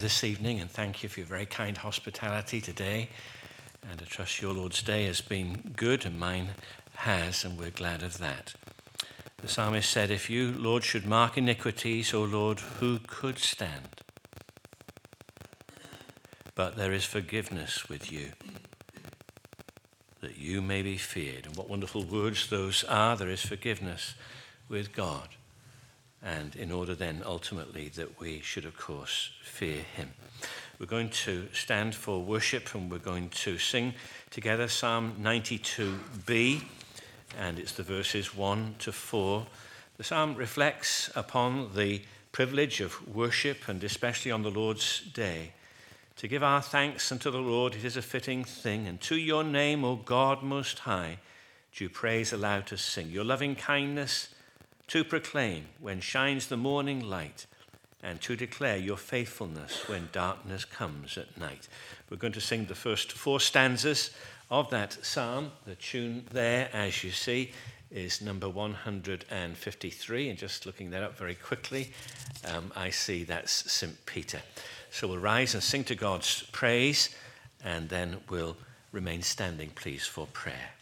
this evening, and thank you for your very kind hospitality today. And I trust your Lord's day has been good, and mine has, and we're glad of that. The psalmist said, "If you, Lord, should mark iniquities, O Lord, who could stand? But there is forgiveness with you, that you may be feared." And what wonderful words those are. There is forgiveness with God. And in order then ultimately that we should, of course, fear him. We're going to stand for worship, and we're going to sing together Psalm 92b, and it's the verses 1 to 4. The psalm reflects upon the privilege of worship, and especially on the Lord's day. To give our thanks unto the Lord, it is a fitting thing, and to your name, O God Most High, do praise aloud to sing. Your loving kindness to proclaim when shines the morning light, and to declare your faithfulness when darkness comes at night. We're going to sing the first 4 stanzas of that psalm. The tune there, as you see, is number 153, and just looking that up very quickly, I see that's St. Peter. So we'll rise and sing to God's praise, and then we'll remain standing, please, for prayer.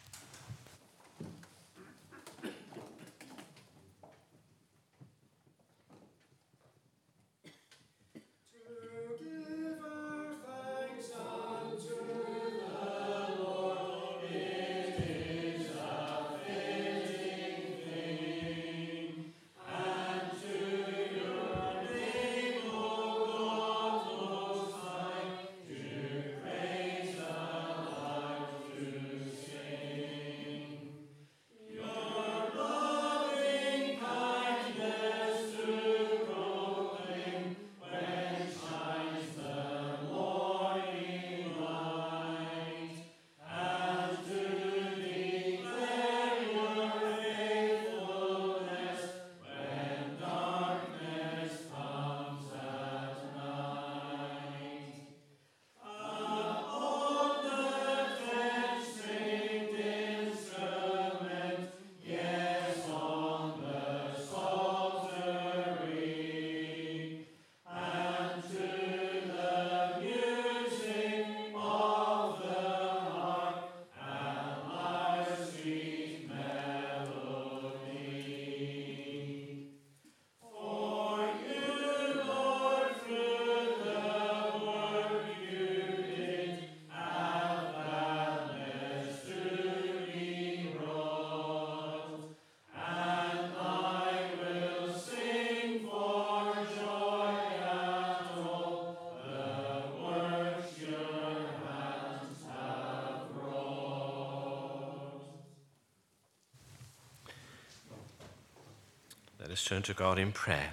Let us turn to God in prayer.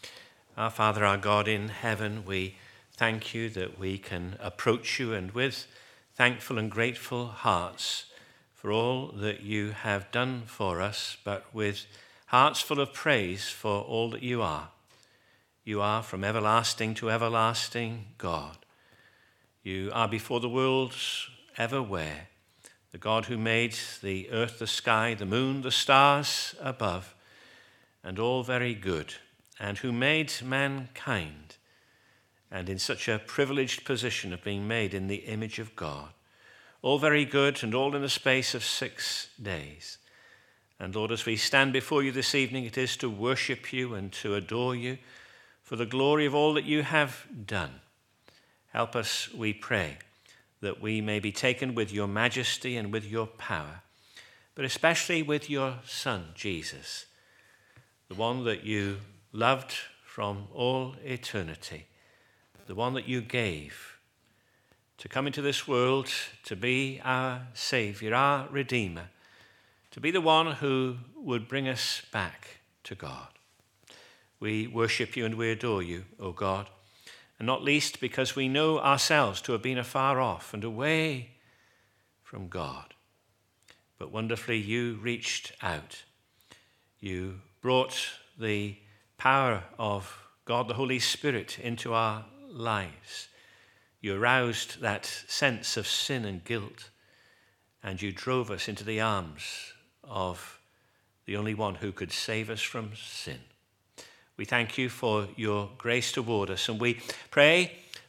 Our Father, our God in heaven, we thank you that we can approach you, and with thankful and grateful hearts for all that you have done for us, but with hearts full of praise for all that you are. You are from everlasting to everlasting God. You are before the worlds everywhere, the God who made the earth, the sky, the moon, the stars above, and all very good, and who made mankind, and in such a privileged position of being made in the image of God. All very good, and all in the space of 6 days. And Lord, as we stand before you this evening, it is to worship you and to adore you for the glory of all that you have done. Help us, we pray, that we may be taken with your majesty and with your power, but especially with your Son, Jesus, the one that you loved from all eternity, the one that you gave to come into this world to be our Savior, our Redeemer, to be the one who would bring us back to God. We worship you and we adore you, O God, and not least because we know ourselves to have been afar off and away from God. But wonderfully you reached out. You brought the power of God, the Holy Spirit, into our lives. You aroused that sense of sin and guilt, and you drove us into the arms of the only one who could save us from sin. We thank you for your grace toward us, and we pray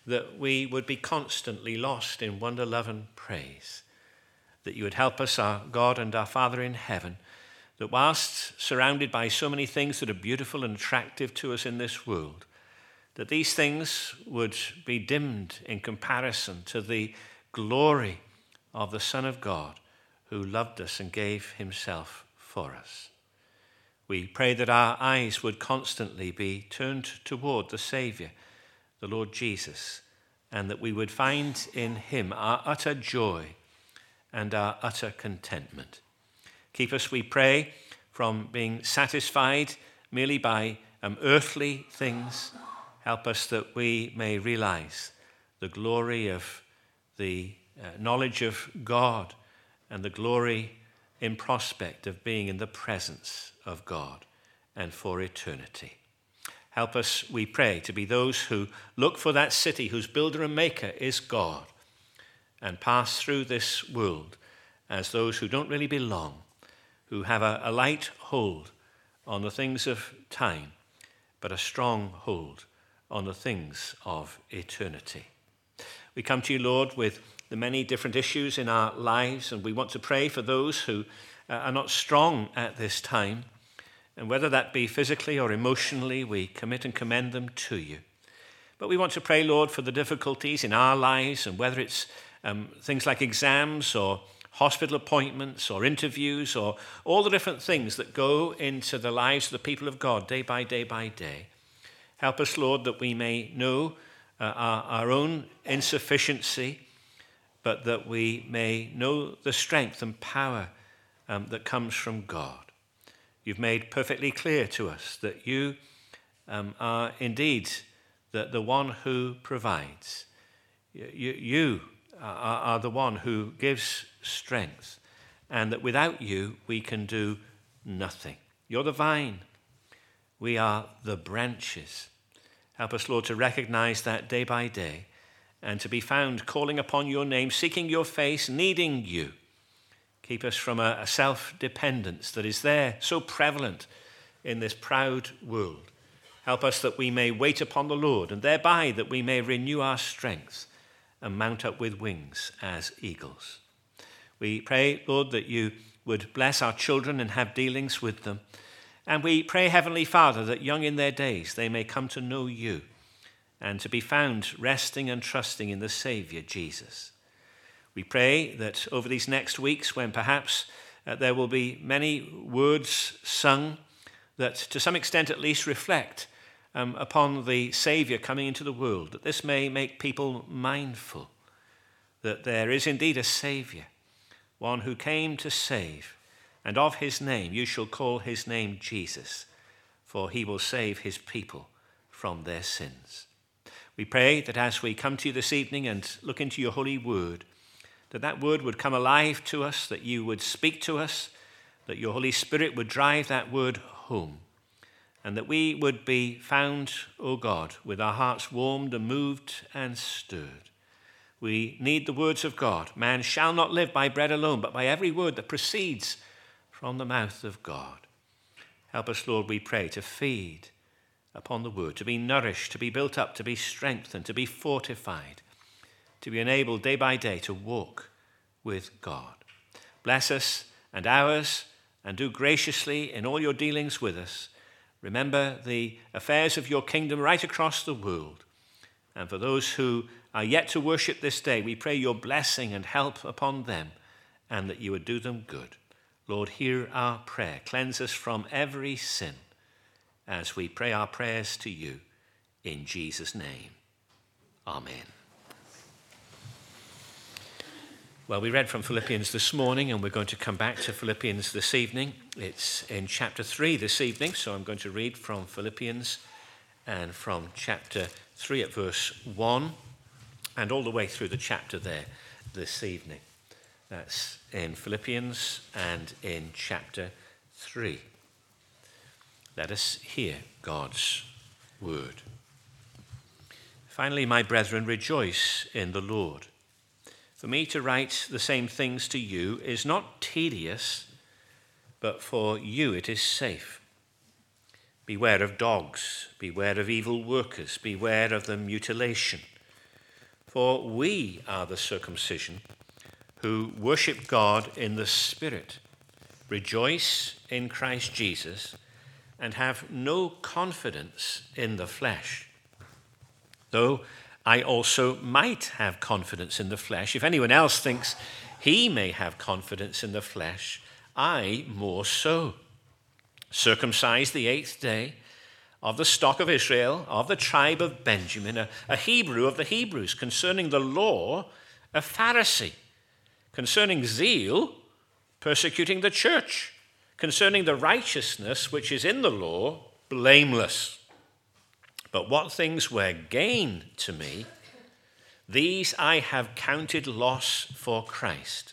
that we would be constantly lost in wonder, love, and praise. That you would help us, our God and our Father in heaven, that whilst surrounded by so many things that are beautiful and attractive to us in this world, that these things would be dimmed in comparison to the glory of the Son of God who loved us and gave himself for us. We pray that our eyes would constantly be turned toward the Saviour, the Lord Jesus, and that we would find in him our utter joy and our utter contentment. Keep us, we pray, from being satisfied merely by earthly things. Help us that we may realize the glory of the knowledge of God and the glory in prospect of being in the presence of God and for eternity. Help us, we pray, to be those who look for that city whose builder and maker is God and pass through this world as those who don't really belong, who have a light hold on the things of time, but a strong hold on the things of eternity. We come to you, Lord, with the many different issues in our lives, and we want to pray for those who are not strong at this time, and whether that be physically or emotionally, we commit and commend them to you. But we want to pray, Lord, for the difficulties in our lives, and whether it's things like exams or hospital appointments or interviews or all the different things that go into the lives of the people of God day by day by day. Help us, Lord, that we may know our own insufficiency, but that we may know the strength and power that comes from God. You've made perfectly clear to us that you are indeed the one who provides. You are the one who gives strength, and that without you we can do nothing. You're the vine. We are the branches. Help us, Lord, to recognize that day by day and to be found calling upon your name, seeking your face, needing you. Keep us from a self-dependence that is there, so prevalent in this proud world. Help us that we may wait upon the Lord, and thereby that we may renew our strength and mount up with wings as eagles. We pray, Lord, that you would bless our children and have dealings with them. And we pray, Heavenly Father, that young in their days they may come to know you and to be found resting and trusting in the Saviour, Jesus. We pray that over these next weeks, when perhaps there will be many words sung that to some extent at least reflect upon the Saviour coming into the world, that this may make people mindful that there is indeed a Saviour, one who came to save, and of his name you shall call his name Jesus, for he will save his people from their sins. We pray that as we come to you this evening and look into your holy word, that word would come alive to us, that you would speak to us, that your Holy Spirit would drive that word home, and that we would be found, O God, with our hearts warmed and moved and stirred. We need the words of God. Man shall not live by bread alone, but by every word that proceeds from the mouth of God. Help us, Lord, we pray, to feed upon the word, to be nourished, to be built up, to be strengthened, to be fortified, to be enabled day by day to walk with God. Bless us and ours, and do graciously in all your dealings with us. Remember the affairs of your kingdom right across the world. And for those who are yet to worship this day, we pray your blessing and help upon them, and that you would do them good. Lord, hear our prayer. Cleanse us from every sin as we pray our prayers to you in Jesus' name. Amen. Well, we read from Philippians this morning, and we're going to come back to Philippians this evening. It's in chapter 3 this evening, so I'm going to read from Philippians and from chapter 3 at verse 1 and all the way through the chapter there this evening. That's in Philippians and in chapter 3. Let us hear God's word. Finally, my brethren, rejoice in the Lord. For me to write the same things to you is not tedious, but for you it is safe. Beware of dogs, beware of evil workers, beware of the mutilation. For we are the circumcision who worship God in the Spirit, rejoice in Christ Jesus, and have no confidence in the flesh. Though I also might have confidence in the flesh. If anyone else thinks he may have confidence in the flesh, I more so. Circumcised the 8th day, of the stock of Israel, of the tribe of Benjamin, a Hebrew of the Hebrews, concerning the law, a Pharisee, concerning zeal, persecuting the church, concerning the righteousness which is in the law, blameless. But what things were gain to me, these I have counted loss for Christ.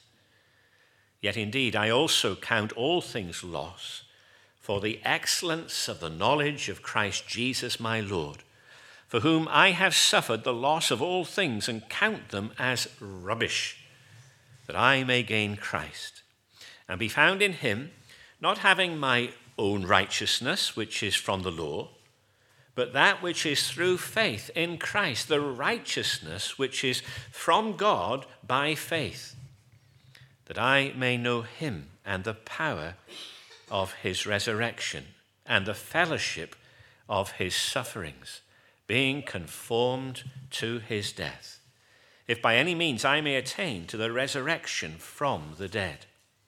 Yet indeed I also count all things loss for the excellence of the knowledge of Christ Jesus my Lord, for whom I have suffered the loss of all things and count them as rubbish, that I may gain Christ, and be found in him, not having my own righteousness, which is from the law, but that which is through faith in Christ, the righteousness which is from God by faith, that I may know him and the power of his resurrection and the fellowship of his sufferings, being conformed to his death, if by any means I may attain to the resurrection from the dead.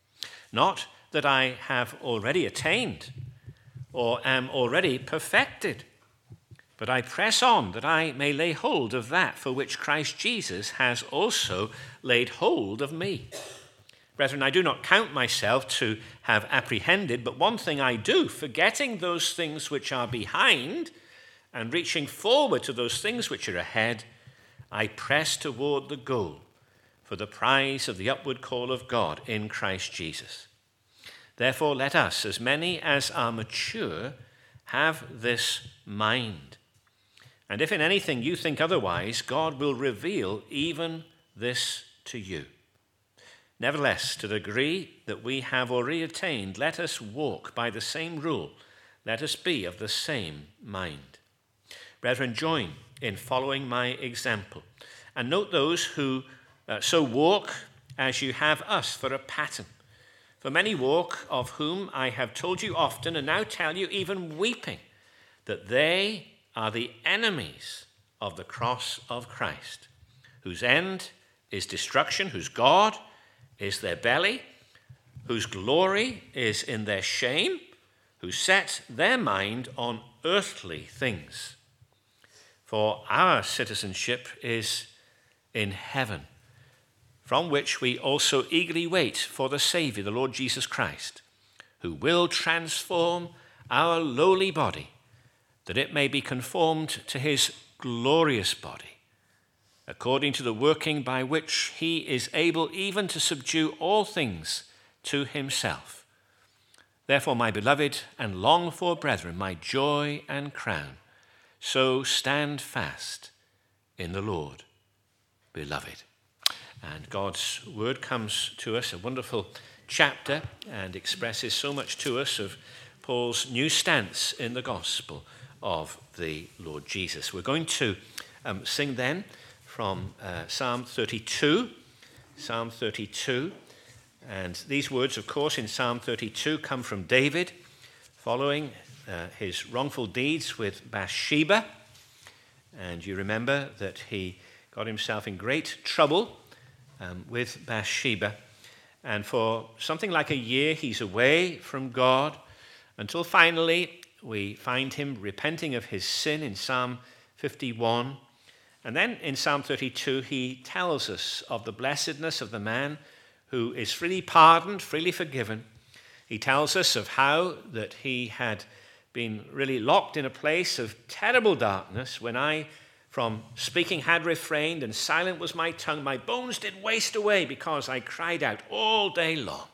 Not that I have already attained or am already perfected, but I press on that I may lay hold of that for which Christ Jesus has also laid hold of me. Brethren, I do not count myself to have apprehended, but one thing I do, forgetting those things which are behind and reaching forward to those things which are ahead, I press toward the goal for the prize of the upward call of God in Christ Jesus. Therefore, let us, as many as are mature, have this mind. And if in anything you think otherwise, God will reveal even this to you. Nevertheless, to the degree that we have already attained, let us walk by the same rule. Let us be of the same mind. Brethren, join in following my example, and note those who so walk as you have us for a pattern. For many walk, of whom I have told you often, and now tell you even weeping, that they are the enemies of the cross of Christ, whose end is destruction, whose God is their belly, whose glory is in their shame, who set their mind on earthly things. For our citizenship is in heaven, from which we also eagerly wait for the Savior, the Lord Jesus Christ, who will transform our lowly body, that it may be conformed to his glorious body, according to the working by which he is able even to subdue all things to himself. Therefore, my beloved and longed for brethren, my joy and crown, so stand fast in the Lord, beloved. And God's word comes to us, a wonderful chapter, and expresses so much to us of Paul's new stance in the gospel of the Lord Jesus. We're going to sing then from Psalm 32. Psalm 32. And these words, of course, in Psalm 32 come from David following his wrongful deeds with Bathsheba. And you remember that he got himself in great trouble with Bathsheba. And for something like a year, he's away from God until finally we find him repenting of his sin in Psalm 51. And then in Psalm 32, he tells us of the blessedness of the man who is freely pardoned, freely forgiven. He tells us of how that he had been really locked in a place of terrible darkness. When I from speaking had refrained, and silent was my tongue, my bones did waste away because I cried out all day long.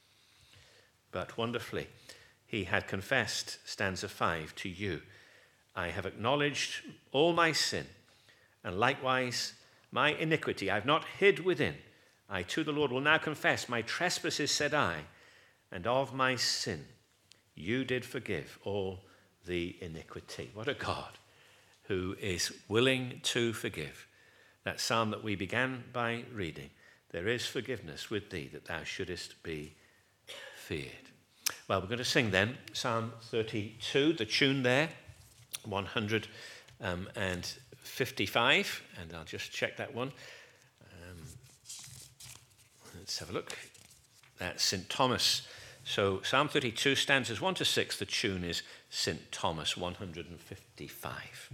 But wonderfully, he had confessed, stanza 5, to you, I have acknowledged all my sin, and likewise my iniquity I have not hid within. I to the Lord will now confess my trespasses, said I, and of my sin you did forgive all the iniquity. What a God who is willing to forgive that psalm that we began by reading. There is forgiveness with thee, that thou shouldest be feared. Well, we're going to sing then Psalm 32, the tune there, 155, and I'll just check that one. Let's have a look. That's St. Thomas. So Psalm 32 stanzas 1 to 6. The tune is St. Thomas, 155.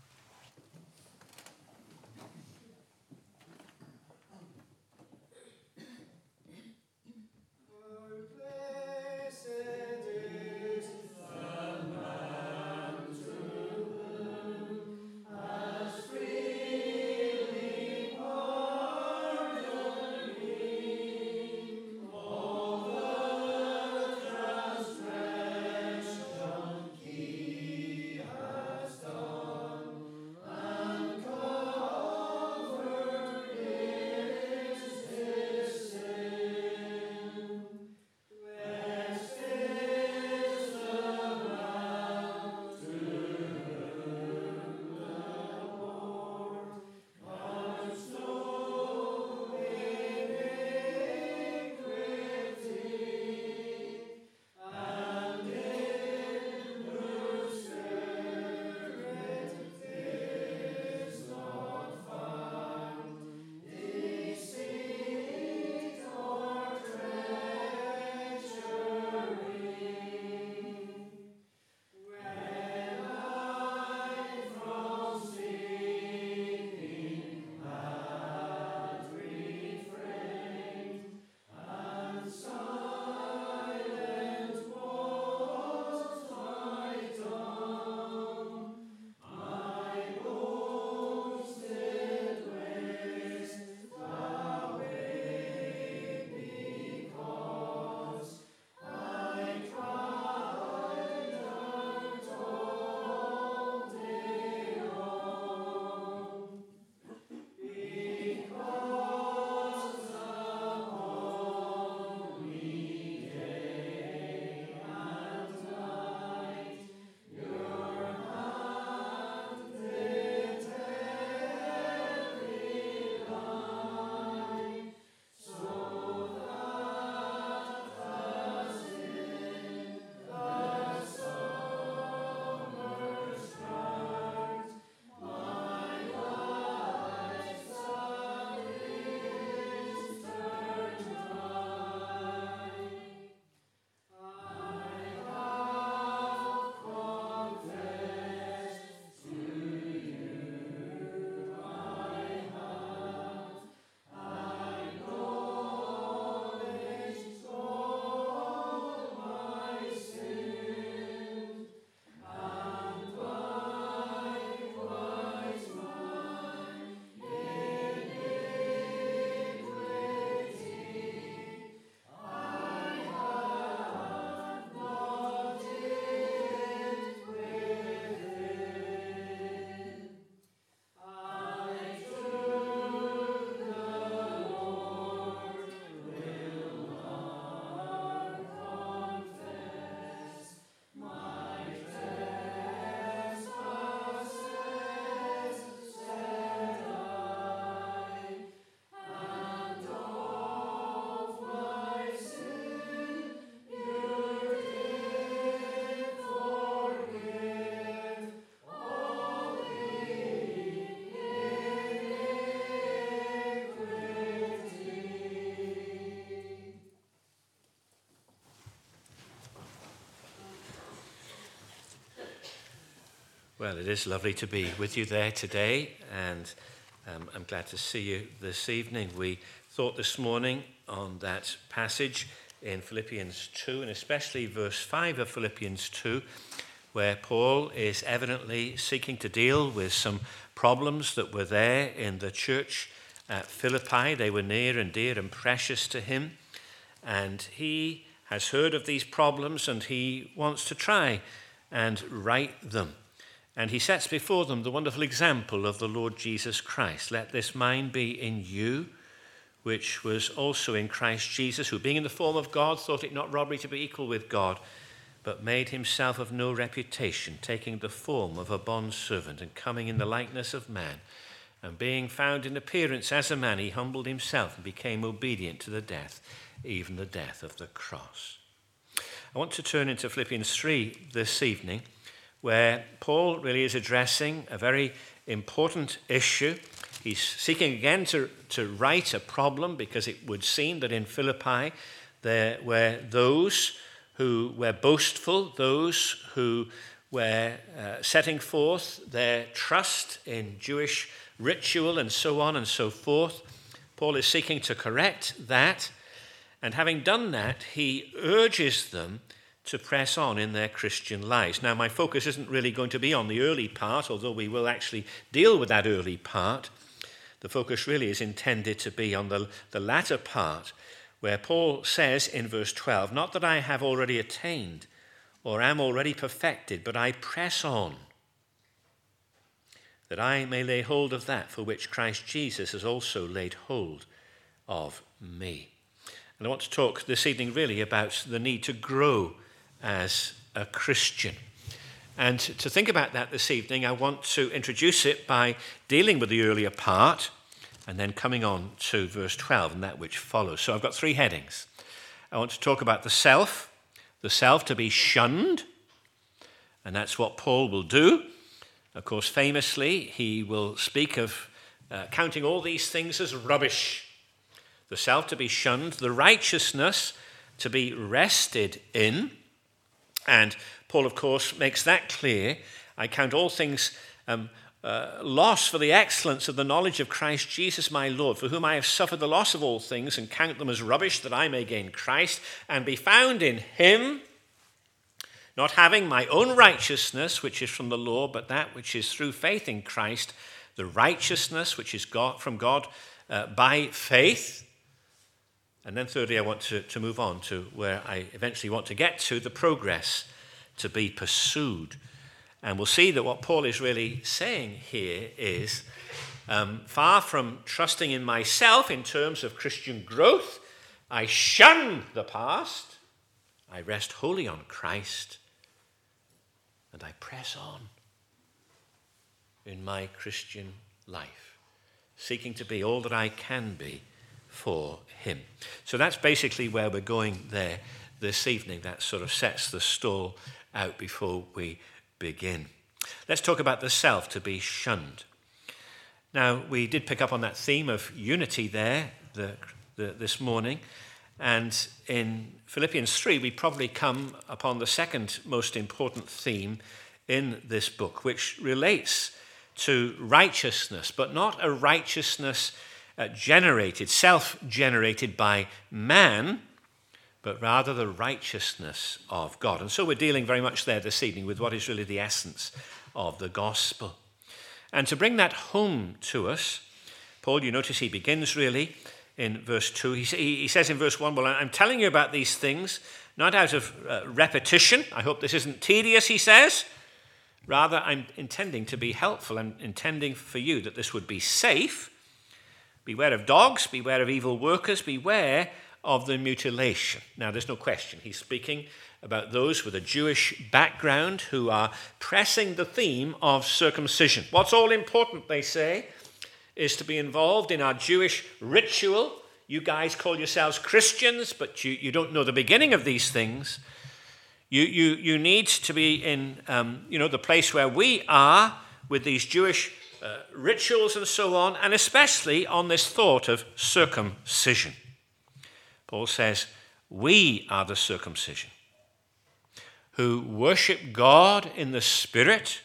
Well, it is lovely to be with you there today, and I'm glad to see you this evening. We thought this morning on that passage in Philippians 2, and especially verse 5 of Philippians 2, where Paul is evidently seeking to deal with some problems that were there in the church at Philippi. They were near and dear and precious to him, and he has heard of these problems, and he wants to try and right them. And he sets before them the wonderful example of the Lord Jesus Christ. Let this mind be in you, which was also in Christ Jesus, who being in the form of God, thought it not robbery to be equal with God, but made himself of no reputation, taking the form of a bondservant and coming in the likeness of man, And being found in appearance as a man, he humbled himself and became obedient to the death, even the death of the cross. I want to turn into Philippians 3 this evening, where Paul really is addressing a very important issue. He's seeking again to right a problem, because it would seem that in Philippi there were those who were boastful, those who were setting forth their trust in Jewish ritual and so on and so forth. Paul is seeking to correct that, and having done that, he urges them to press on in their Christian lives. Now, my focus isn't really going to be on the early part, although we will actually deal with that early part. The focus really is intended to be on the latter part, where Paul says in verse 12, "Not that I have already attained or am already perfected, but I press on, that I may lay hold of that for which Christ Jesus has also laid hold of me." And I want to talk this evening really about the need to grow as a Christian. And to think about that this evening, I want to introduce it by dealing with the earlier part and then coming on to verse 12 and that which follows. So I've got three headings. I want to talk about the self to be shunned, and that's what Paul will do. Of course, famously, he will speak of counting all these things as rubbish. The self to be shunned, the righteousness to be rested in. And Paul, of course, makes that clear. I count all things loss for the excellence of the knowledge of Christ Jesus my Lord, for whom I have suffered the loss of all things, and count them as rubbish, that I may gain Christ and be found in him, not having my own righteousness, which is from the law, but that which is through faith in Christ, the righteousness which is from God by faith. And then thirdly, I want to move on to where I eventually want to get to, the progress to be pursued. And we'll see that what Paul is really saying here is, far from trusting in myself in terms of Christian growth, I shun the past, I rest wholly on Christ, and I press on in my Christian life, seeking to be all that I can be for him. So that's basically where we're going there this evening. That sort of sets the stall out before we begin. Let's talk about the self to be shunned. Now, we did pick up on that theme of unity there this morning, and in Philippians 3 we probably come upon the second most important theme in this book, which relates to righteousness, but not a righteousness self-generated by man, but rather the righteousness of God. And so we're dealing very much there this evening with what is really the essence of the gospel. And to bring that home to us, Paul, you notice he begins really in verse 2. He says in verse 1, well, I'm telling you about these things, not out of repetition. I hope this isn't tedious, he says. Rather, I'm intending to be helpful. I'm intending for you that this would be safe. Beware of dogs, beware of evil workers, beware of the mutilation. Now, there's no question. He's speaking about those with a Jewish background who are pressing the theme of circumcision. What's all important, they say, is to be involved in our Jewish ritual. You guys call yourselves Christians, but you don't know the beginning of these things. You need to be in the place where we are with these Jewish rituals and so on, and especially on this thought of circumcision. Paul says, we are the circumcision who worship God in the Spirit,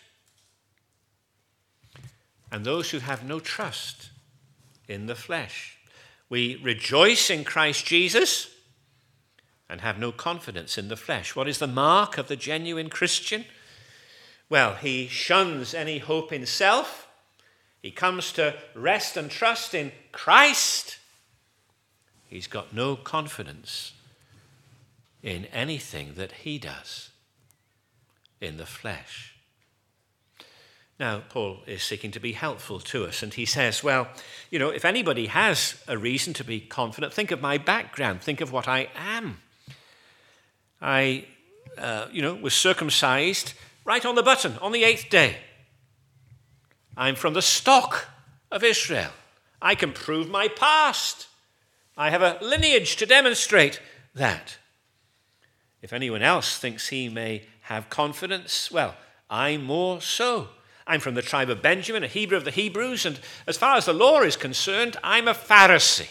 and those who have no trust in the flesh. We rejoice in Christ Jesus and have no confidence in the flesh. What is the mark of the genuine Christian? Well, he shuns any hope in self. He comes to rest and trust in Christ. He's got no confidence in anything that he does in the flesh. Now, Paul is seeking to be helpful to us, and he says, well, if anybody has a reason to be confident, think of my background, think of what I am. I, was circumcised right on the button on the 8th day. I'm from the stock of Israel. I can prove my past. I have a lineage to demonstrate that. If anyone else thinks he may have confidence, well, I more so. I'm from the tribe of Benjamin, a Hebrew of the Hebrews, and as far as the law is concerned, I'm a Pharisee.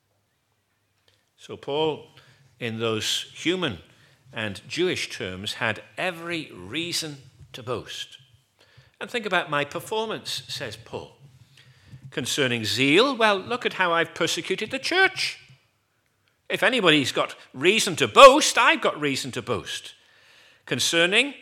So Paul, in those human and Jewish terms, had every reason to boast. And think about my performance, says Paul. Concerning zeal, well, look at how I've persecuted the church. If anybody's got reason to boast, I've got reason to boast. Concerning,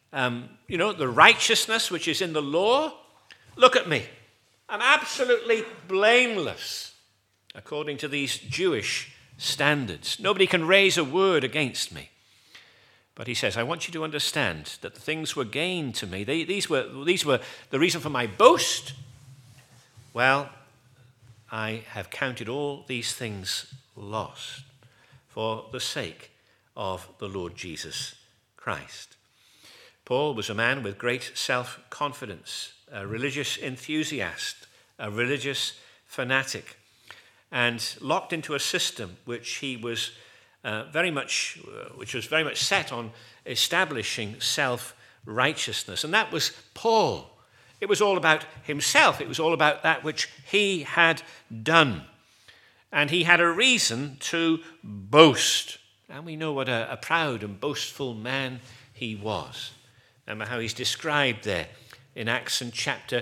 the righteousness which is in the law, look at me. I'm absolutely blameless according to these Jewish standards. Nobody can raise a word against me. But he says, I want you to understand that the things were gained to me. These were the reason for my boast. Well, I have counted all these things lost for the sake of the Lord Jesus Christ. Paul was a man with great self-confidence, a religious enthusiast, a religious fanatic, and locked into a system which was very much set on establishing self-righteousness. And that was Paul. It was all about himself. It was all about that which he had done. And he had a reason to boast. And we know what a proud and boastful man he was. Remember how he's described there in Acts in chapter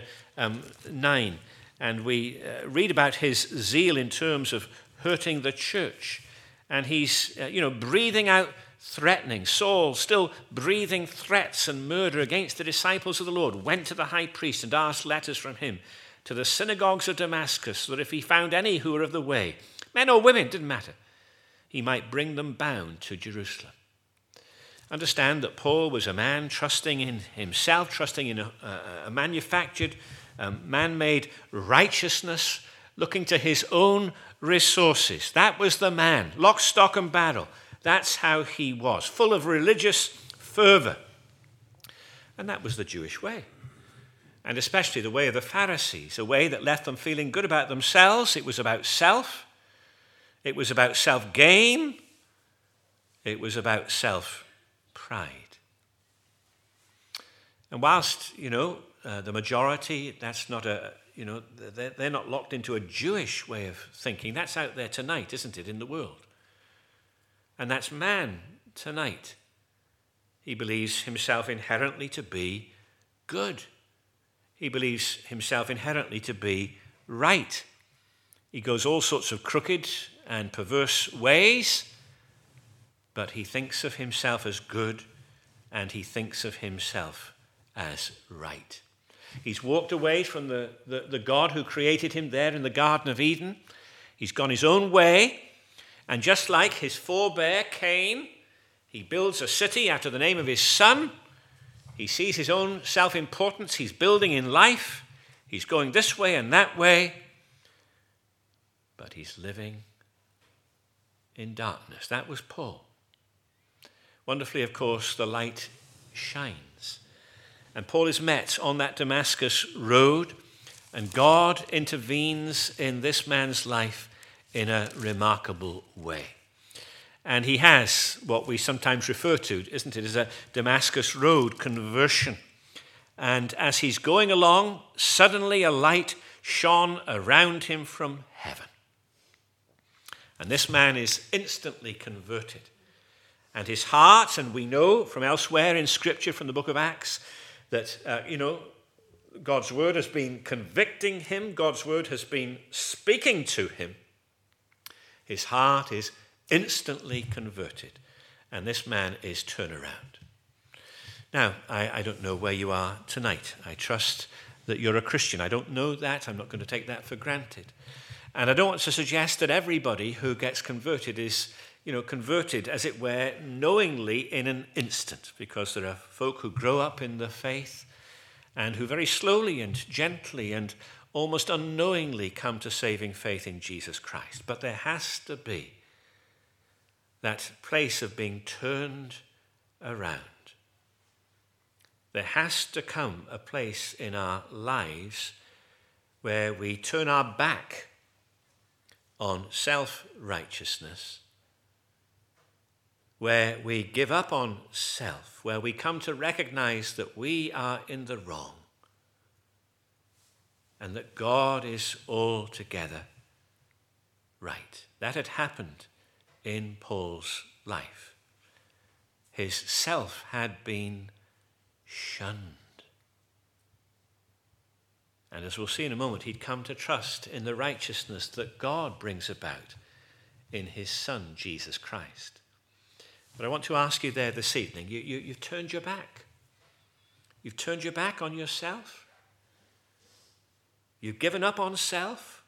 9. And we read about his zeal in terms of hurting the church. And he's, breathing out threatening. Saul, still breathing threats and murder against the disciples of the Lord, went to the high priest and asked letters from him to the synagogues of Damascus, so that if he found any who were of the way, men or women, didn't matter, he might bring them bound to Jerusalem. Understand that Paul was a man trusting in himself, trusting in a manufactured, man-made righteousness, looking to his own resources. That was the man, lock, stock, and barrel. That's how he was, full of religious fervor. And that was the Jewish way. And especially the way of the Pharisees, a way that left them feeling good about themselves. It was about self. It was about self-gain. It was about self-pride. And whilst, the majority, that's not they're not locked into a Jewish way of thinking. That's out there tonight, isn't it, in the world? And that's man tonight. He believes himself inherently to be good. He believes himself inherently to be right. He goes all sorts of crooked and perverse ways, but he thinks of himself as good, and he thinks of himself as right. He's walked away from the God who created him there in the Garden of Eden. He's gone his own way. And just like his forebear Cain, he builds a city after the name of his son. He sees his own self-importance. He's building in life. He's going this way and that way. But he's living in darkness. That was Paul. Wonderfully, of course, the light shines. And Paul is met on that Damascus road, and God intervenes in this man's life in a remarkable way. And he has what we sometimes refer to, isn't it, as a Damascus Road conversion. And as he's going along, suddenly a light shone around him from heaven. And this man is instantly converted. And his heart, and we know from elsewhere in Scripture, from the book of Acts, that, God's word has been convicting him. God's word has been speaking to him. His heart is instantly converted, and this man is turned around. Now, I don't know where you are tonight. I trust that you're a Christian. I don't know that. I'm not going to take that for granted. And I don't want to suggest that everybody who gets converted is, converted, as it were, knowingly in an instant, because there are folk who grow up in the faith and who very slowly and gently and almost unknowingly come to saving faith in Jesus Christ. But there has to be that place of being turned around. There has to come a place in our lives where we turn our back on self-righteousness, where we give up on self, where we come to recognize that we are in the wrong and that God is altogether right. That had happened in Paul's life. His self had been shunned. And as we'll see in a moment, he'd come to trust in the righteousness that God brings about in his Son, Jesus Christ. But I want to ask you there this evening, you've turned your back. You've turned your back on yourself. You've given up on self.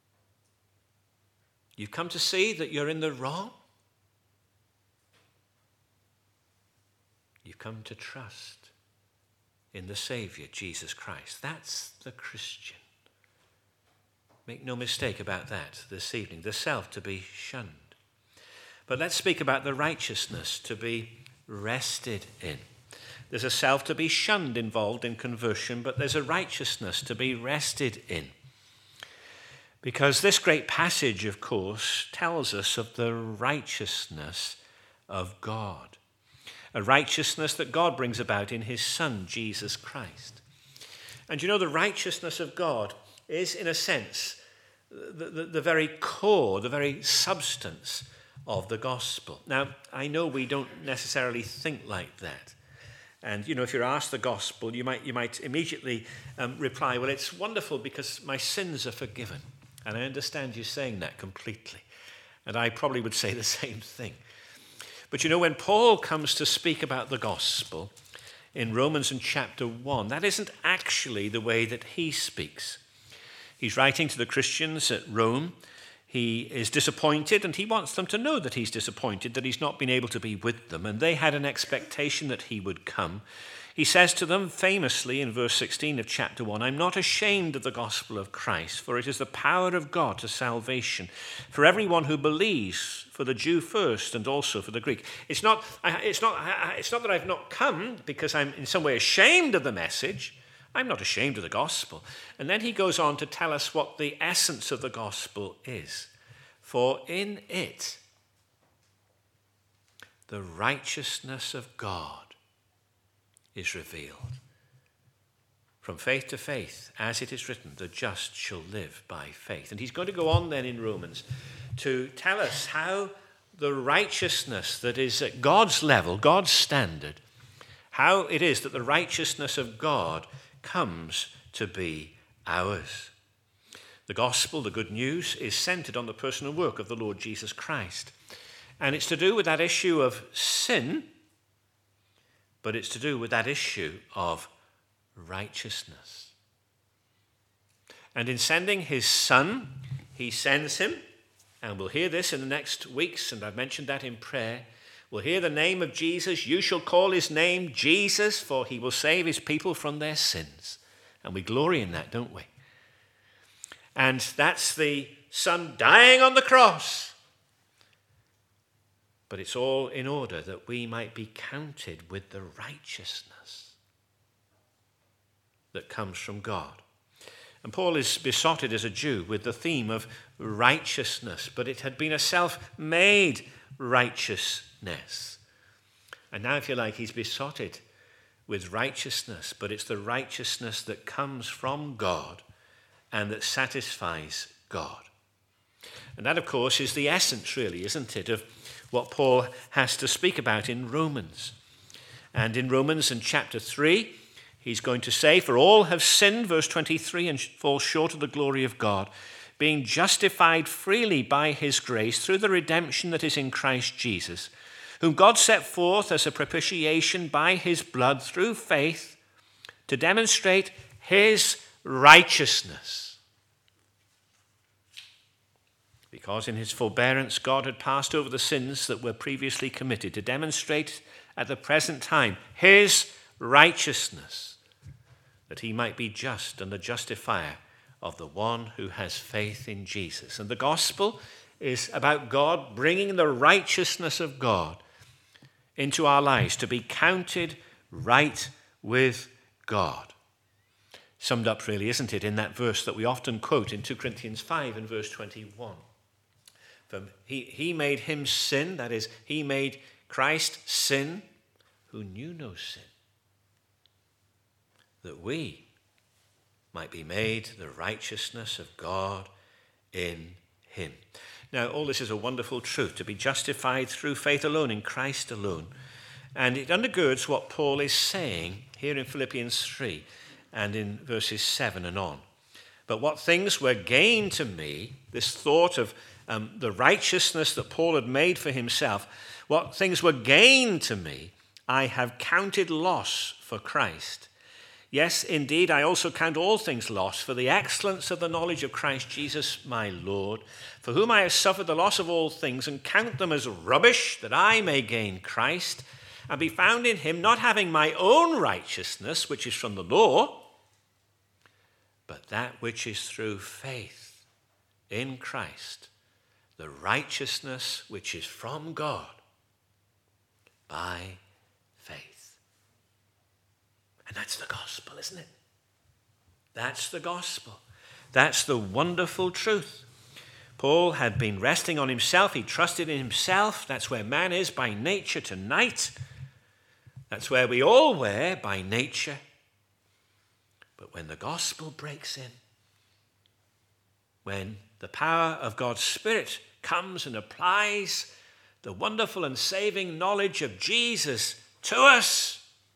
You've come to see that you're in the wrong. You've come to trust in the Savior, Jesus Christ. That's the Christian. Make no mistake about that this evening. The self to be shunned. But let's speak about the righteousness to be rested in. There's a self to be shunned involved in conversion, but there's a righteousness to be rested in. Because this great passage, of course, tells us of the righteousness of God. A righteousness that God brings about in his Son, Jesus Christ. And you know, the righteousness of God is, in a sense, the very core, the very substance of the gospel. Now, I know we don't necessarily think like that. And, you know, if you're asked the gospel, you might immediately reply, well, it's wonderful because my sins are forgiven. And I understand you saying that completely. And I probably would say the same thing. But you know, when Paul comes to speak about the gospel in Romans in chapter 1, that isn't actually the way that he speaks. He's writing to the Christians at Rome. He is disappointed, and he wants them to know that he's disappointed, that he's not been able to be with them, and they had an expectation that he would come. He says to them famously in verse 16 of chapter 1, I'm not ashamed of the gospel of Christ, for it is the power of God to salvation for everyone who believes, for the Jew first and also for the Greek. It's not that I've not come because I'm in some way ashamed of the message. I'm not ashamed of the gospel. And then he goes on to tell us what the essence of the gospel is. For in it, the righteousness of God is revealed. From faith to faith, as it is written, the just shall live by faith. And he's going to go on then in Romans to tell us how the righteousness that is at God's level, God's standard, how it is that the righteousness of God comes to be ours. The gospel, the good news, is centered on the personal work of the Lord Jesus Christ. And it's to do with that issue of sin, but it's to do with that issue of righteousness. And in sending his Son, he sends him, and we'll hear this in the next weeks, and I've mentioned that in prayer. We'll hear the name of Jesus. You shall call his name Jesus, for he will save his people from their sins. And we glory in that, don't we? And that's the Son dying on the cross. But it's all in order that we might be counted with the righteousness that comes from God. And Paul is besotted as a Jew with the theme of righteousness, but it had been a self-made righteousness. And now, if you like, he's besotted with righteousness, but it's the righteousness that comes from God and that satisfies God. And that, of course, is the essence, really, isn't it, of what Paul has to speak about in Romans. And in Romans in chapter 3, he's going to say, for all have sinned, verse 23, and fall short of the glory of God, being justified freely by his grace through the redemption that is in Christ Jesus, whom God set forth as a propitiation by his blood through faith to demonstrate his righteousness. Because in his forbearance God had passed over the sins that were previously committed to demonstrate at the present time his righteousness, that he might be just and the justifier of the one who has faith in Jesus. And the gospel is about God bringing the righteousness of God into our lives to be counted right with God. summed up really, isn't it, in that verse that we often quote in 2 Corinthians 5 and verse 21. He made him sin, that is, he made Christ sin, who knew no sin, that we might be made the righteousness of God in him. Now, all this is a wonderful truth, to be justified through faith alone, in Christ alone. And it undergirds what Paul is saying here in Philippians 3 and in verses 7 and on. But what things were gain to me, this thought of the righteousness that Paul had made for himself, what things were gain to me, I have counted loss for Christ. Yes, indeed, I also count all things lost for the excellence of the knowledge of Christ Jesus my Lord, for whom I have suffered the loss of all things, and count them as rubbish, that I may gain Christ, and be found in him, not having my own righteousness, which is from the law, but that which is through faith in Christ, the righteousness which is from God by faith. And that's the gospel, isn't it? That's the gospel. That's the wonderful truth. Paul had been resting on himself. He trusted in himself. That's where man is by nature tonight. That's where we all were by nature. But when the gospel breaks in, when the power of God's Spirit comes and applies the wonderful and saving knowledge of Jesus to us,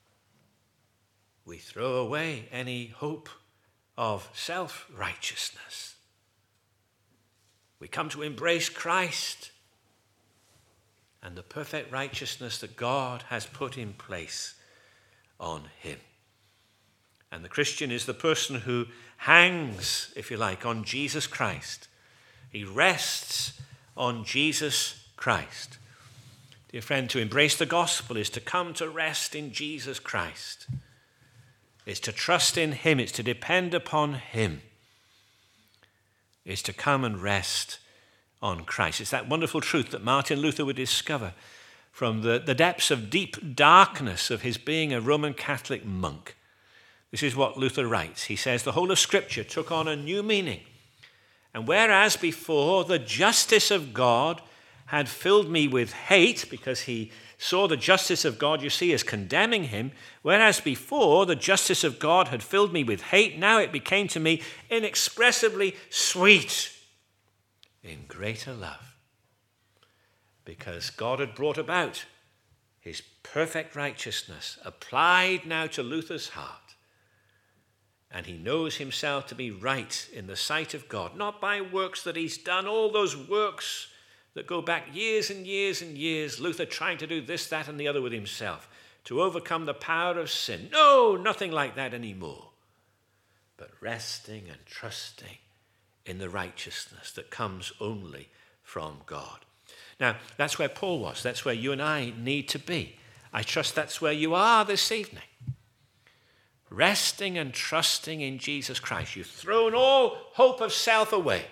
we throw away any hope of self-righteousness. We come to embrace Christ and the perfect righteousness that God has put in place on him. And the Christian is the person who hangs, if you like, on Jesus Christ. He rests on Jesus Christ. Dear friend, to embrace the gospel is to come to rest in Jesus Christ. It's to trust in him. It's to depend upon him. It's to come and rest on Christ. It's that wonderful truth that Martin Luther would discover from the depths of deep darkness of his being a Roman Catholic monk. This is what Luther writes. He says, the whole of Scripture took on a new meaning. And whereas before the justice of God had filled me with hate, because he saw the justice of God, you see, as condemning him, whereas before the justice of God had filled me with hate, now it became to me inexpressibly sweet in greater love, because God had brought about his perfect righteousness applied now to Luther's heart, and he knows himself to be right in the sight of God, not by works that he's done, all those works that go back years and years and years, Luther trying to do this, that, and the other with himself to overcome the power of sin. No, nothing like that anymore. But resting and trusting in the righteousness that comes only from God. Now, that's where Paul was. That's where you and I need to be. I trust that's where you are this evening. Resting and trusting in Jesus Christ. You've thrown all hope of self away.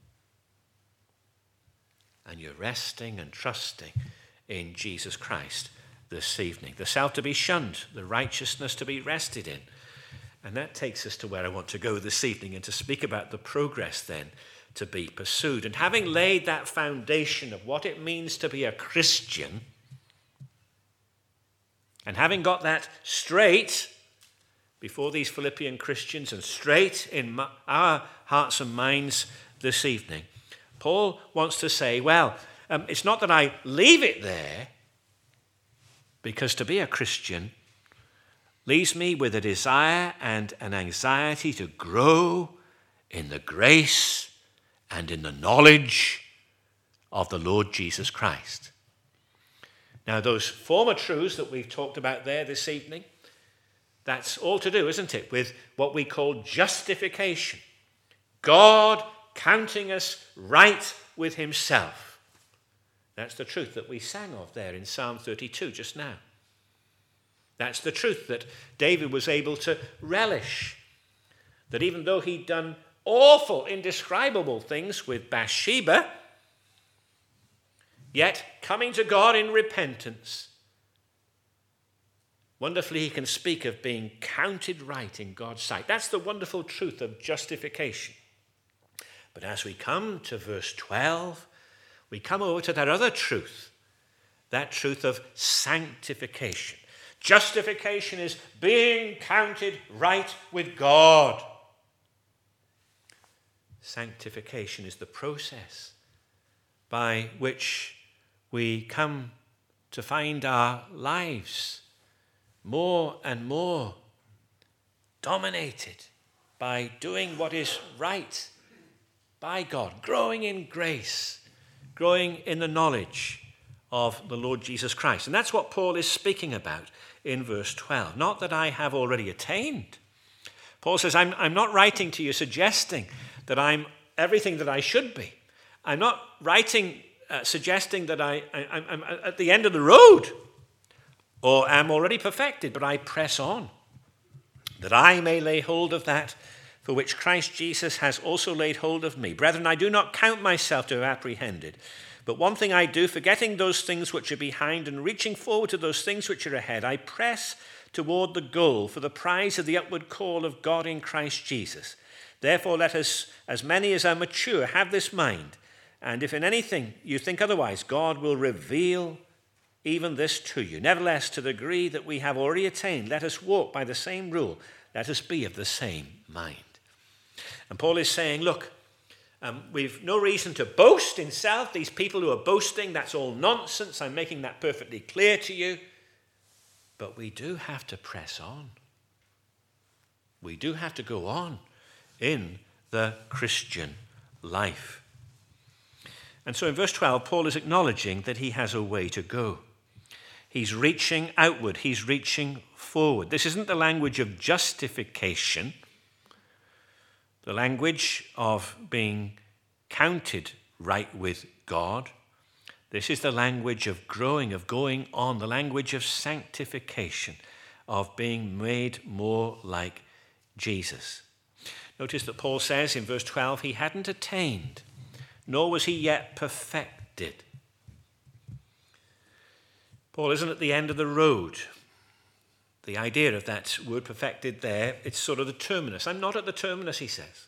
And you're resting and trusting in Jesus Christ this evening. The self to be shunned, the righteousness to be rested in. And that takes us to where I want to go this evening, and to speak about the progress then to be pursued. And having laid that foundation of what it means to be a Christian, and having got that straight before these Philippian Christians and straight in our hearts and minds this evening, Paul wants to say, well, it's not that I leave it there, because to be a Christian leaves me with a desire and an anxiety to grow in the grace and in the knowledge of the Lord Jesus Christ. Now, those former truths that we've talked about there this evening, that's all to do, isn't it, with what we call justification. God counting us right with himself. That's the truth that we sang of there in Psalm 32 just now. That's the truth that David was able to relish. That even though he'd done awful, indescribable things with Bathsheba, yet coming to God in repentance, Wonderfully, he can speak of being counted right in God's sight. That's the wonderful truth of justification. But as we come to verse 12, we come over to that other truth, that truth of sanctification. Justification is being counted right with God. Sanctification is the process by which we come to find our lives more and more dominated by doing what is right by God, growing in grace, growing in the knowledge of the Lord Jesus Christ. And that's what Paul is speaking about in verse 12. Not that I have already attained. Paul says, I'm not writing to you suggesting that I'm everything that I should be. I'm not writing suggesting that I'm at the end of the road or am already perfected, but I press on, that I may lay hold of that for which Christ Jesus has also laid hold of me. Brethren, I do not count myself to have apprehended, but one thing I do, forgetting those things which are behind and reaching forward to those things which are ahead, I press toward the goal for the prize of the upward call of God in Christ Jesus. Therefore, let us, as many as are mature, have this mind, and if in anything you think otherwise, God will reveal even this to you. Nevertheless, to the degree that we have already attained, let us walk by the same rule. Let us be of the same mind. And Paul is saying, look, we've no reason to boast in self. These people who are boasting, that's all nonsense. I'm making that perfectly clear to you. But we do have to press on. We do have to go on in the Christian life. And so in verse 12, Paul is acknowledging that he has a way to go. He's reaching outward. He's reaching forward. This isn't the language of justification, the language of being counted right with God. This is the language of growing, of going on, the language of sanctification, of being made more like Jesus. Notice that Paul says in verse 12, he hadn't attained, nor was he yet perfected. Paul isn't at the end of the road. The idea of that word perfected there, it's sort of the terminus. I'm not at the terminus, he says.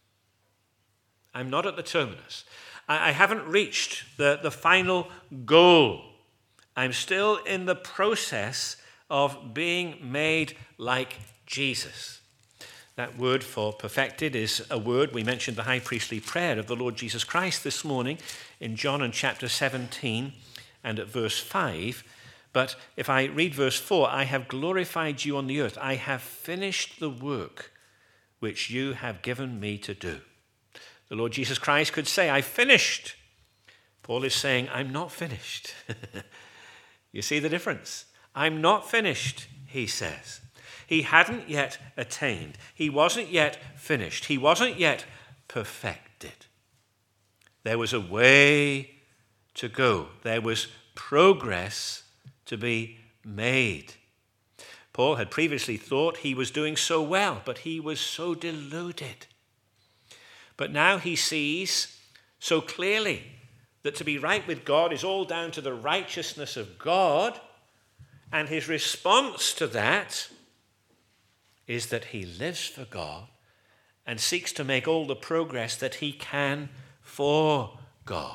I'm not at the terminus. I haven't reached the final goal. I'm still in the process of being made like Jesus. That word for perfected is a word, we mentioned the high priestly prayer of the Lord Jesus Christ this morning in John and chapter 17 and at verse 5. But if I read verse 4, I have glorified you on the earth. I have finished the work which you have given me to do. The Lord Jesus Christ could say, I finished. Paul is saying, I'm not finished. You see the difference? I'm not finished, he says. He hadn't yet attained. He wasn't yet finished. He wasn't yet perfected. There was a way to go. There was progress to be made. Paul had previously thought he was doing so well, but he was so deluded. But now he sees so clearly that to be right with God is all down to the righteousness of God, and his response to that is that he lives for God and seeks to make all the progress that he can for God.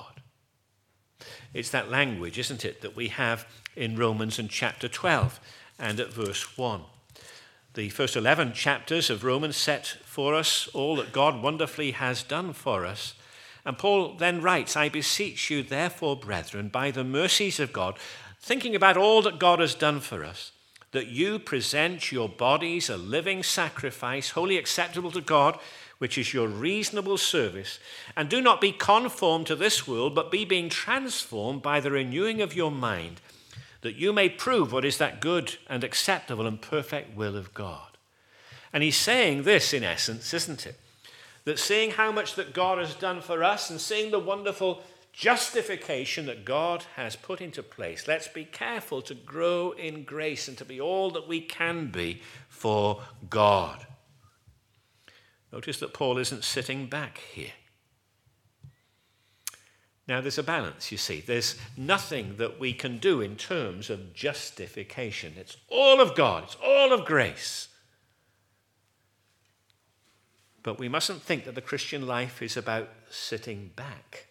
It's that language, isn't it, that we have in Romans and chapter 12 and at verse 1. The first 11 chapters of Romans set for us all that God wonderfully has done for us. And Paul then writes, I beseech you, therefore, brethren, by the mercies of God, thinking about all that God has done for us, that you present your bodies a living sacrifice, wholly acceptable to God, which is your reasonable service. And do not be conformed to this world, but be being transformed by the renewing of your mind, that you may prove what is that good and acceptable and perfect will of God. And he's saying this in essence, isn't it? That seeing how much that God has done for us and seeing the wonderful justification that God has put into place, let's be careful to grow in grace and to be all that we can be for God. Notice that Paul isn't sitting back here. Now, there's a balance, you see. There's nothing that we can do in terms of justification. It's all of God. It's all of grace. But we mustn't think that the Christian life is about sitting back.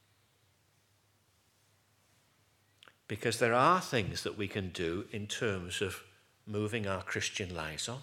Because there are things that we can do in terms of moving our Christian lives on.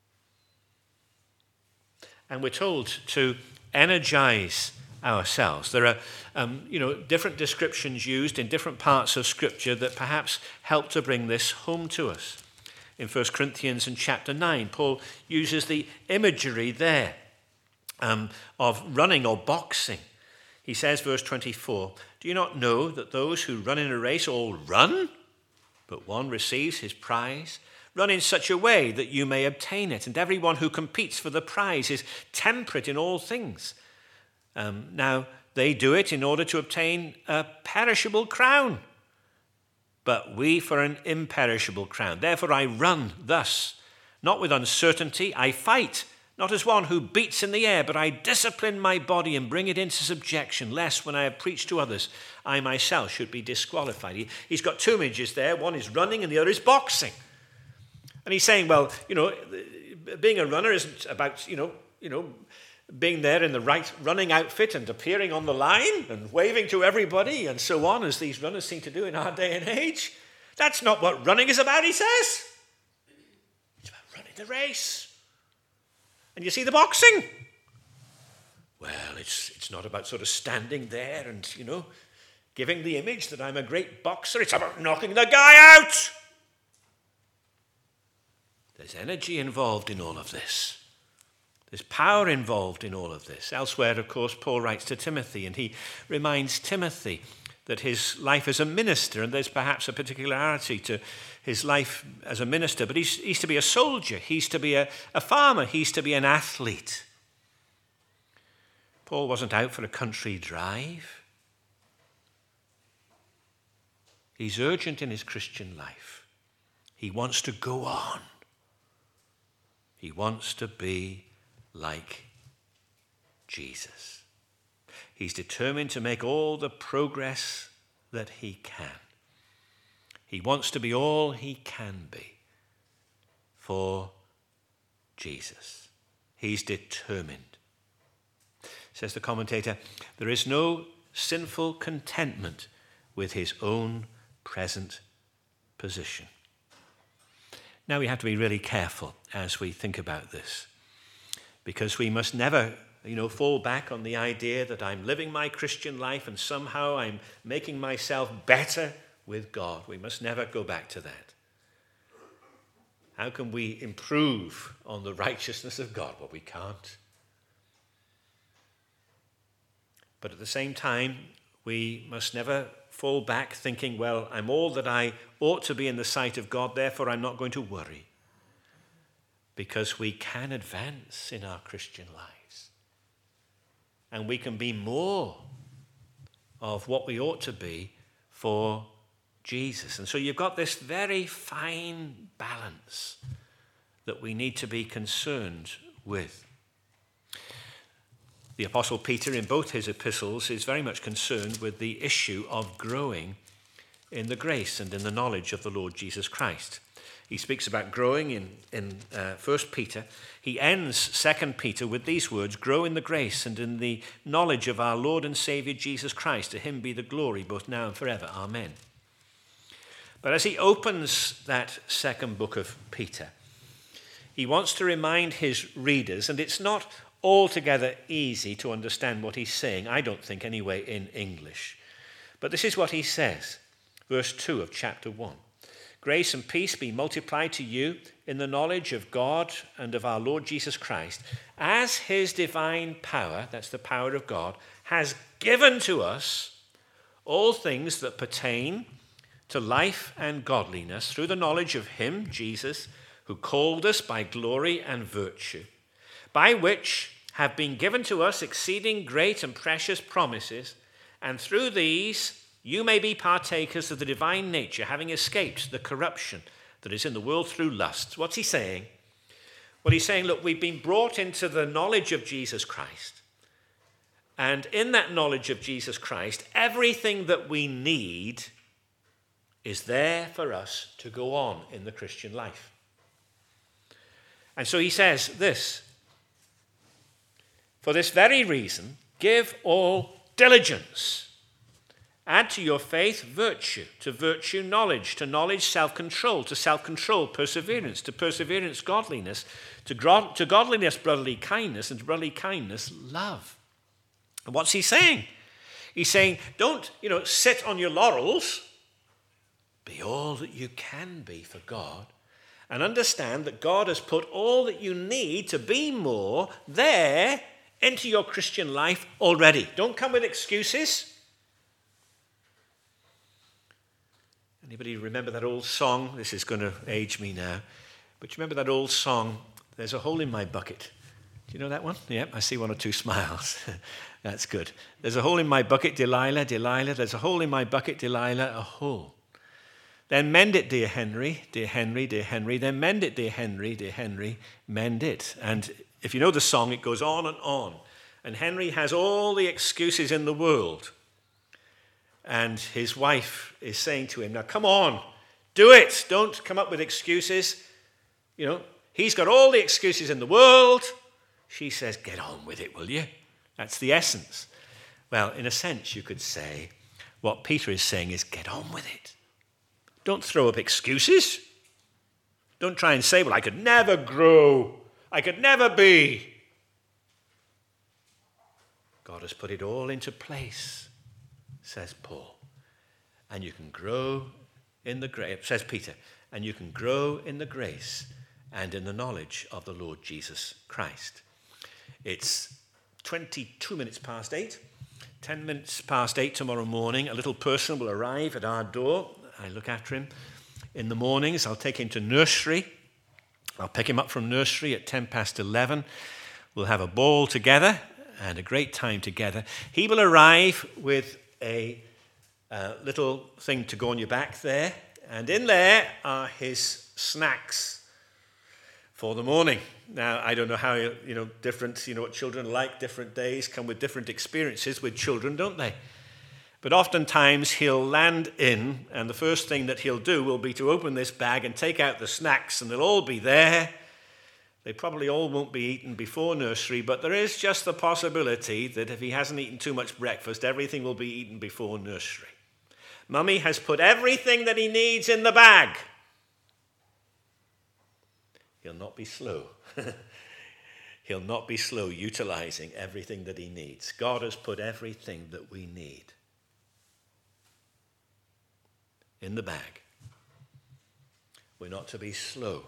And we're told to energize ourselves. There are different descriptions used in different parts of Scripture that perhaps help to bring this home to us. In 1 Corinthians in chapter 9, Paul uses the imagery there of running or boxing. He says, verse 24, "Do you not know that those who run in a race all run, but one receives his prize? Run in such a way that you may obtain it, and everyone who competes for the prize is temperate in all things. Now, they do it in order to obtain a perishable crown, but we for an imperishable crown. Therefore I run thus, not with uncertainty. I fight, not as one who beats in the air, but I discipline my body and bring it into subjection, lest when I have preached to others, I myself should be disqualified." He's got two images there. One is running and the other is boxing. And he's saying, well, being a runner isn't about, being there in the right running outfit and appearing on the line and waving to everybody and so on, as these runners seem to do in our day and age. That's not what running is about, he says. It's about running the race. And you see the boxing. Well, it's not about sort of standing there and, giving the image that I'm a great boxer. It's about knocking the guy out. There's energy involved in all of this. There's power involved in all of this. Elsewhere, of course, Paul writes to Timothy, and he reminds Timothy that his life as a minister, and there's perhaps a particularity to his life as a minister, but he's to be a soldier, he's to be a farmer, he's to be an athlete. Paul wasn't out for a country drive. He's urgent in his Christian life. He wants to go on. He wants to be like Jesus. He's determined to make all the progress that he can. He wants to be all he can be for Jesus. He's determined. Says the commentator, there is no sinful contentment with his own present position. Now we have to be really careful as we think about this, because we must never, fall back on the idea that I'm living my Christian life and somehow I'm making myself better with God. We must never go back to that. How can we improve on the righteousness of God? Well, we can't. But at the same time, we must never fall back thinking, well, I'm all that I ought to be in the sight of God, therefore I'm not going to worry. Because we can advance in our Christian lives. And we can be more of what we ought to be for Jesus. And so you've got this very fine balance that we need to be concerned with. The Apostle Peter, in both his epistles, is very much concerned with the issue of growing in the grace and in the knowledge of the Lord Jesus Christ. He speaks about growing in 1 Peter. He ends 2 Peter with these words, "Grow in the grace and in the knowledge of our Lord and Saviour Jesus Christ. To him be the glory both now and forever. Amen." But as he opens that second book of Peter, he wants to remind his readers, and it's not altogether easy to understand what he's saying, I don't think anyway, in English. But this is what he says, verse 2 of chapter 1. "Grace and peace be multiplied to you in the knowledge of God and of our Lord Jesus Christ, as his divine power," that's the power of God, "has given to us all things that pertain to life and godliness through the knowledge of him, Jesus, who called us by glory and virtue, by which have been given to us exceeding great and precious promises, and through these you may be partakers of the divine nature, having escaped the corruption that is in the world through lusts." What's he saying? Well, he's saying, look, we've been brought into the knowledge of Jesus Christ. And in that knowledge of Jesus Christ, everything that we need is there for us to go on in the Christian life. And so he says this, for this very reason, give all diligence. Add to your faith virtue, to virtue knowledge, to knowledge self-control, to self-control perseverance, to perseverance godliness, to godliness brotherly kindness, and to brotherly kindness love. And what's he saying? He's saying, don't, sit on your laurels. Be all that you can be for God. And understand that God has put all that you need to be more there into your Christian life already. Don't come with excuses. Anybody remember that old song? This is going to age me now. But you remember that old song, There's a Hole in My Bucket. Do you know that one? Yep, I see one or two smiles. That's good. There's a hole in my bucket, Delilah, Delilah. There's a hole in my bucket, Delilah, a hole. Then mend it, dear Henry, dear Henry, dear Henry. Then mend it, dear Henry, mend it. And if you know the song, it goes on and on. And Henry has all the excuses in the world. And his wife is saying to him, now come on, do it. Don't come up with excuses. He's got all the excuses in the world. She says, get on with it, will you? That's the essence. Well, in a sense, you could say what Peter is saying is get on with it. Don't throw up excuses. Don't try and say, well, I could never grow. I could never be. God has put it all into place, says Paul. And you can grow in the grace, says Peter, and you can grow in the grace and in the knowledge of the Lord Jesus Christ. It's 22 minutes past 8. 10 minutes past 8 tomorrow morning, a little person will arrive at our door. I look after him in the mornings. I'll take him to nursery. I'll pick him up from nursery at 10 past 11. We'll have a ball together and a great time together. He will arrive with a little thing to go on your back there. And in there are his snacks for the morning. Now, I don't know how, different, what children like, different days come with different experiences with children, don't they? But oftentimes he'll land in, and the first thing that he'll do will be to open this bag and take out the snacks, and they'll all be there. They probably all won't be eaten before nursery, but there is just the possibility that if he hasn't eaten too much breakfast, everything will be eaten before nursery. Mummy has put everything that he needs in the bag. He'll not be slow. He'll not be slow utilizing everything that he needs. God has put everything that we need in the bag. We're not to be slow.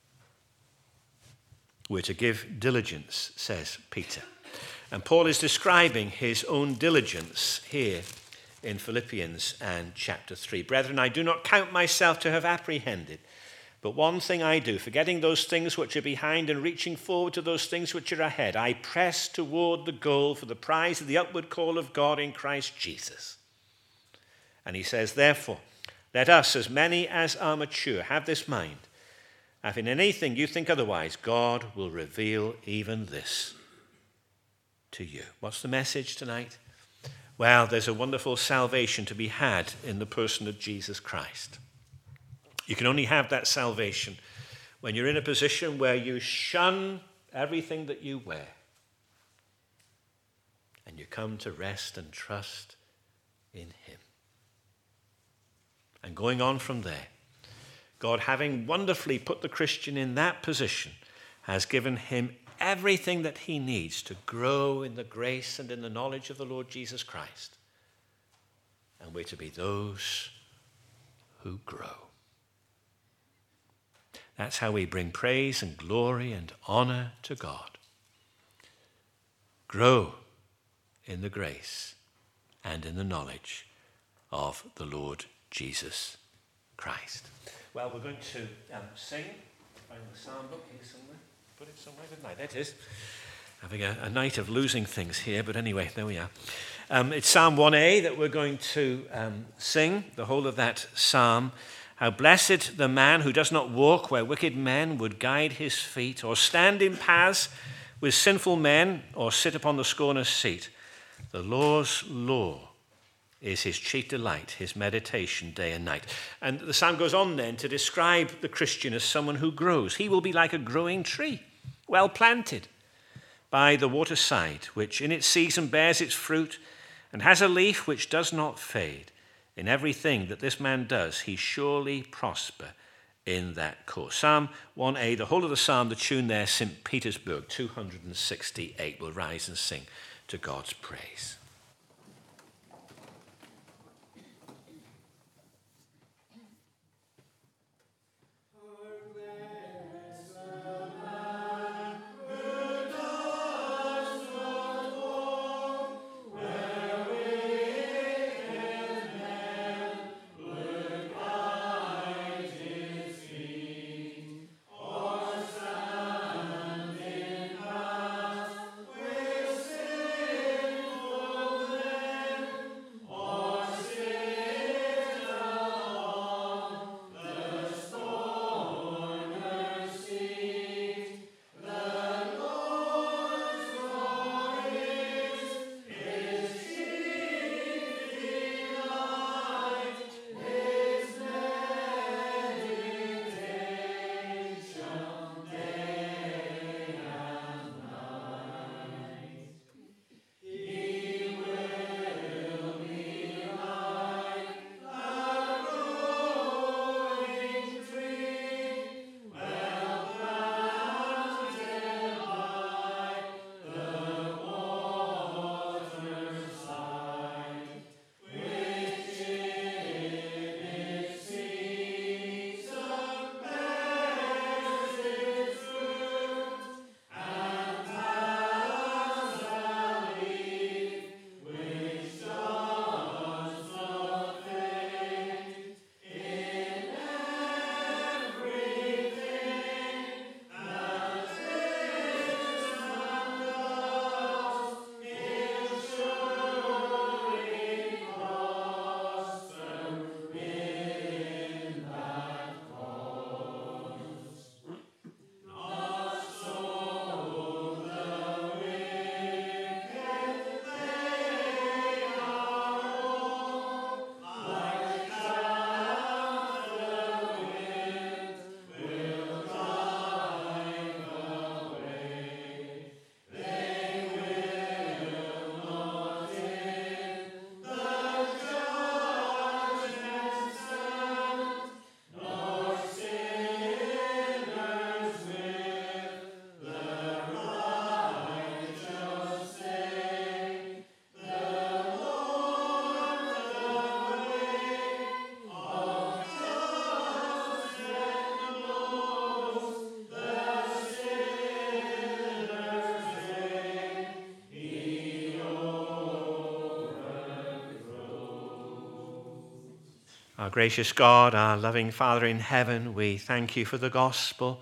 We're to give diligence, says Peter. And Paul is describing his own diligence here in Philippians and chapter 3. Brethren, I do not count myself to have apprehended, but one thing I do, forgetting those things which are behind and reaching forward to those things which are ahead, I press toward the goal for the prize of the upward call of God in Christ Jesus. And he says, therefore, let us, as many as are mature, have this mind. If in anything you think otherwise, God will reveal even this to you. What's the message tonight? Well, there's a wonderful salvation to be had in the person of Jesus Christ. You can only have that salvation when you're in a position where you shun everything that you wear and you come to rest and trust in him. And going on from there, God, having wonderfully put the Christian in that position, has given him everything that he needs to grow in the grace and in the knowledge of the Lord Jesus Christ. And we're to be those who grow. That's how we bring praise and glory and honor to God. Grow in the grace and in the knowledge of the Lord Jesus Christ. Well, we're going to sing. Find the psalm book here somewhere. Put it somewhere, didn't I? There it is. Having a night of losing things here, but anyway, there we are. It's Psalm 1a that we're going to sing, the whole of that psalm. How blessed the man who does not walk where wicked men would guide his feet, or stand in paths with sinful men, or sit upon the scorner's seat. The Lord's law is his chief delight, his meditation day and night. And the psalm goes on then to describe the Christian as someone who grows. He will be like a growing tree, well planted by the waterside, which in its season bears its fruit and has a leaf which does not fade. In everything that this man does, he surely prosper in that course. Psalm 1a, the whole of the psalm, the tune there, St. Petersburg, 268. We'll rise and sing to God's praise. Our gracious God, our loving Father in heaven, we thank you for the gospel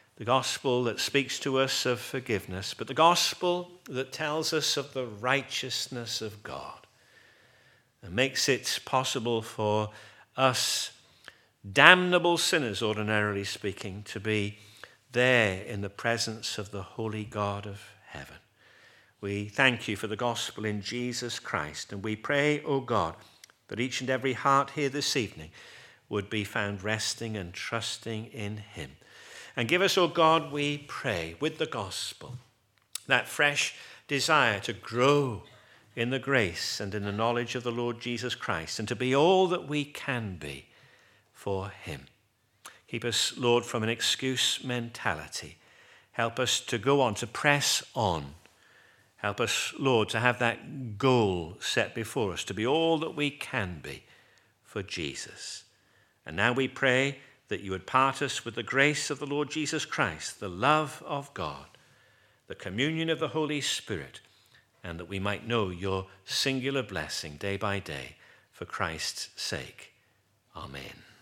that speaks to us of forgiveness, but the gospel that tells us of the righteousness of God and makes it possible for us, damnable sinners, ordinarily speaking, to be there in the presence of the holy God of heaven. We thank you for the gospel in Jesus Christ, and we pray, O God, that each and every heart here this evening would be found resting and trusting in him. And give us, O God, we pray, with the gospel, that fresh desire to grow in the grace and in the knowledge of the Lord Jesus Christ and to be all that we can be for him. Keep us, Lord, from an excuse mentality. Help us to go on, to press on. Help us, Lord, to have that goal set before us, to be all that we can be for Jesus. And now we pray that you would part us with the grace of the Lord Jesus Christ, the love of God, the communion of the Holy Spirit, and that we might know your singular blessing day by day for Christ's sake. Amen.